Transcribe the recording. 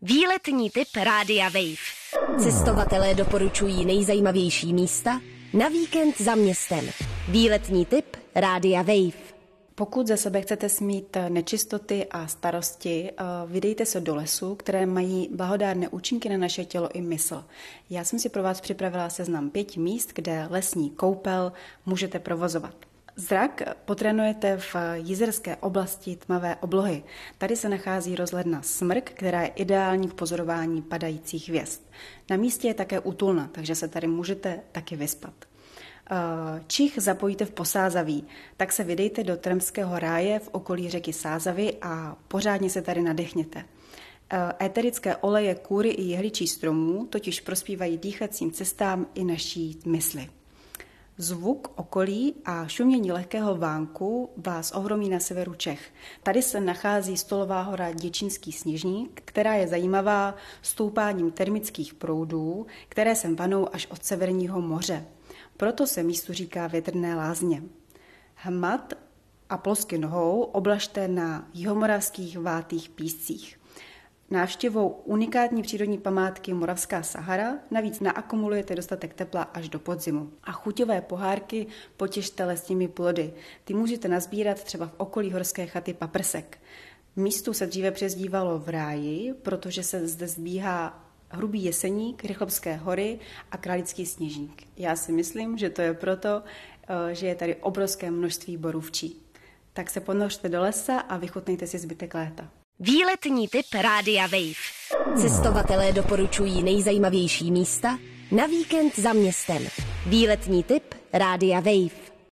Výletní tip Rádia Wave. Cestovatelé doporučují nejzajímavější místa na víkend za městem. Výletní tip Rádia Wave. Pokud ze sebe chcete smít nečistoty a starosti, vydejte se do lesů, které mají blahodárné účinky na naše tělo i mysl. Já jsem si pro vás připravila seznam 5 míst, kde lesní koupel můžete provozovat. Zrak potrénujete v jizerské oblasti tmavé oblohy. Tady se nachází rozhledna Smrk, která je ideální k pozorování padajících hvězd. Na místě je také útulna, takže se tady můžete taky vyspat. Čich zapojíte v Posázaví, tak se vydejte do Tremského ráje v okolí řeky Sázavy a pořádně se tady nadechněte. Éterické oleje kůry i jehličí stromů totiž prospívají dýchacím cestám i naší mysli. Zvuk okolí a šumění lehkého vánku vás ohromí na severu Čech. Tady se nachází Stolová hora Děčínský sněžník, která je zajímavá stoupáním termických proudů, které sem vanou až od Severního moře. Proto se místu říká Větrné lázně. Hmat a plosky nohou oblažte na jihomoravských vátých píscích. Návštěvou unikátní přírodní památky Moravská Sahara navíc naakumulujete dostatek tepla až do podzimu. A chuťové pohárky potěšte lesními plody. Ty můžete nazbírat třeba v okolí horské chaty Paprsek. Místu se dříve přezdívalo v ráji, protože se zde zbíhá Hrubý Jeseník, Rychlebské hory a Králický sněžník. Já si myslím, že to je proto, že je tady obrovské množství borůvčí. Tak se ponořte do lesa a vychutnejte si zbytek léta. Výletní tip Rádia Wave. Cestovatelé doporučují nejzajímavější místa na víkend za městem. Výletní tip Rádia Wave.